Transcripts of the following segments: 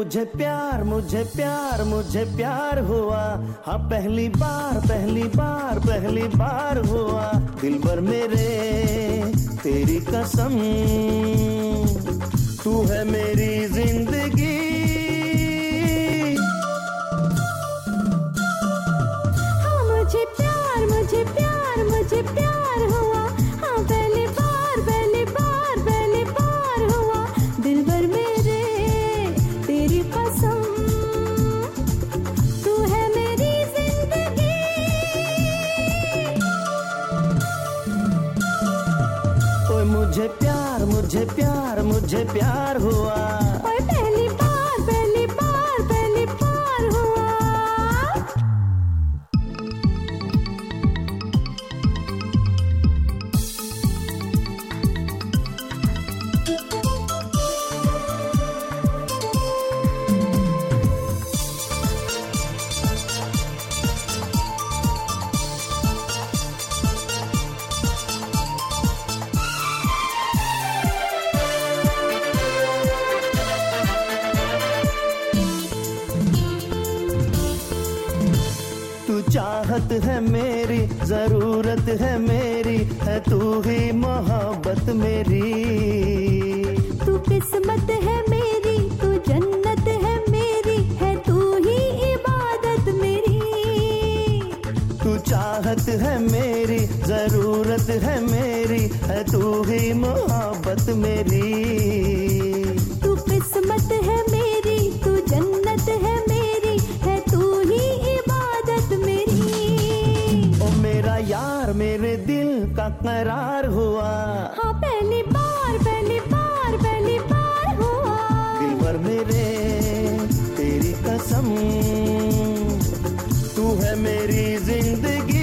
मुझे प्यार मुझे प्यार मुझे प्यार हुआ, हाँ पहली बार पहली बार पहली बार हुआ। दिलबर मेरे तेरी कसम, तू है मेरी जिंदगी। हाँ मुझे प्यार मुझे प्यार मुझे प्यार हुआ, हाँ पहली बार पहली बार पहली बार हुआ। दिलबर मेरे तेरी कसम, तू है मेरी जिंदगी। ओए मुझे प्यार मुझे प्यार मुझे प्यार हुआ, और पहली बार पहली बार पहली बार हुआ। तू चाहत है मेरी, जरूरत है मेरी, है तू ही मोहब्बत मेरी। तू किस्मत है मेरी, तू जन्नत है मेरी, है तू ही इबादत मेरी। तू चाहत है मेरी, जरूरत है मेरी, है तू ही मोहब्बत मेरी। तू किस्मत है मेरी, तू जन्नत है मेरी, है तू ही इबादत मेरी। ओ मेरा यार मेरे दिल का करार हुआ, हाँ पहली बार पहली बार पहली बार हुआ। दिलबर मेरे तेरी कसम, तू है मेरी जिंदगी।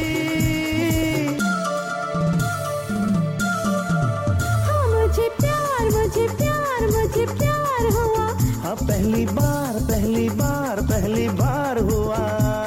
हाँ मुझे प्यार मुझे प्यार मुझे प्यार हुआ, हाँ पहली बार पहली बार पहली बार हुआ।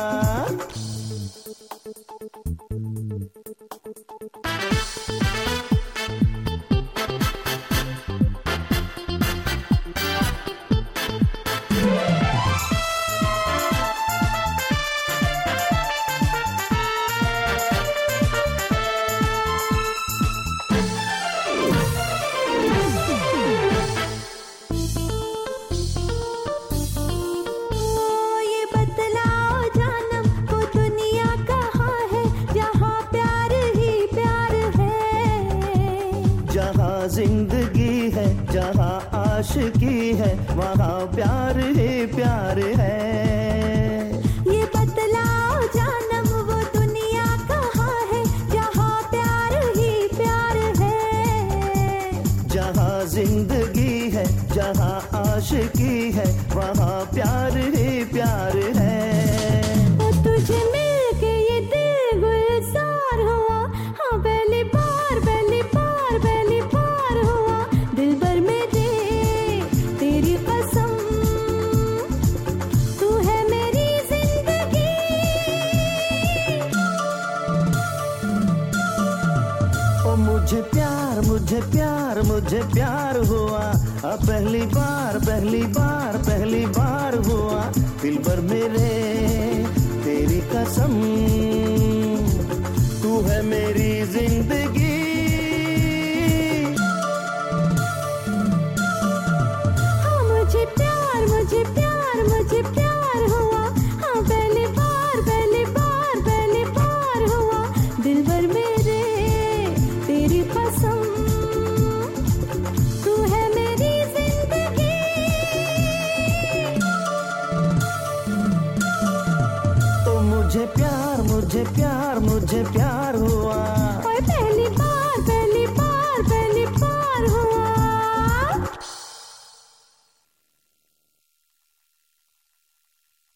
ये बतलाओ जानम, वो दुनिया कहाँ है जहाँ प्यार ही प्यार है। जहाँ जिंदगी है, जहाँ आशिकी है, वहाँ प्यार ही प्यार है। ये बतलाओ जानम, वो दुनिया कहाँ है जहाँ प्यार ही प्यार है। जहाँ जिंदगी है, जहाँ आशिकी है, वहाँ प्यार ही प्यार है। वो तुझे मिलके ये दिल गुलजार हुआ, हाँ पहली बार पहली बार पहली बार हुआ। दिलबर मेरे तेरी कसम, तू है मेरी जिंदगी। ओ मुझे प्यार मुझे प्यार मुझे प्यार हुआ, अब पहली बार पहली बार पहली बार हुआ। दिलबर मेरे तेरी कसम, तू है मेरी जिंदगी। हाँ मुझे प्यार मुझे प्यार मुझे प्यार हुआ, हाँ पहली बार पहली बार पहली बार हुआ। दिलबर मेरे तेरी कसम, तू है मेरी जिंदगी। तो मुझे प्यार मुझे प्यार मुझे प्यार हुआ,